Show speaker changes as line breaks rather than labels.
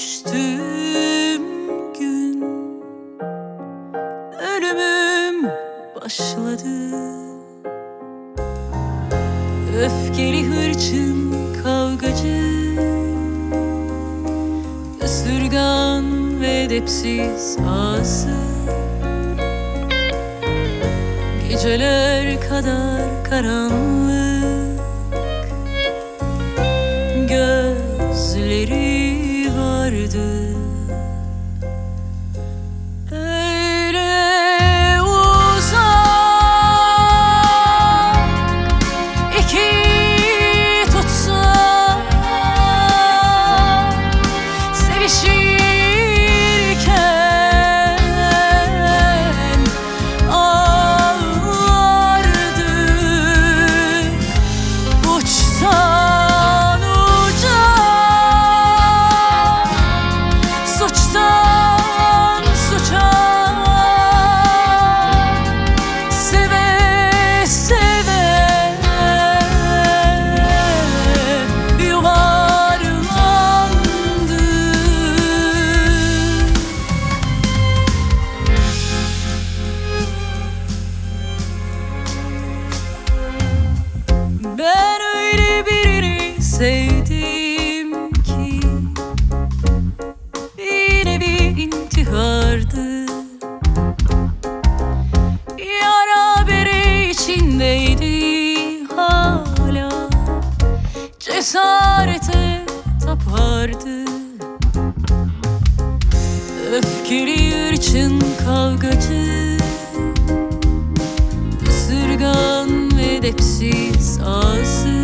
düştüğüm gün ölümüm başladı. Öfkeli, hırçın, kavgacı, ısırgan ve edepsiz ağzı, geceler kadar karanlık gözleri vardı. Öyle uzak iki tutsak sevişirken ağlardık uçtan uca, suçtan suça, seve seve yuvarlandık. Ben öyle birini sevdim ki bir nevi intihardı. Yara bere içindeydi hala, cesarete tapardı. Öfkeli, hırçın, kavgacı, ısırgan ve edepsiz ağzı,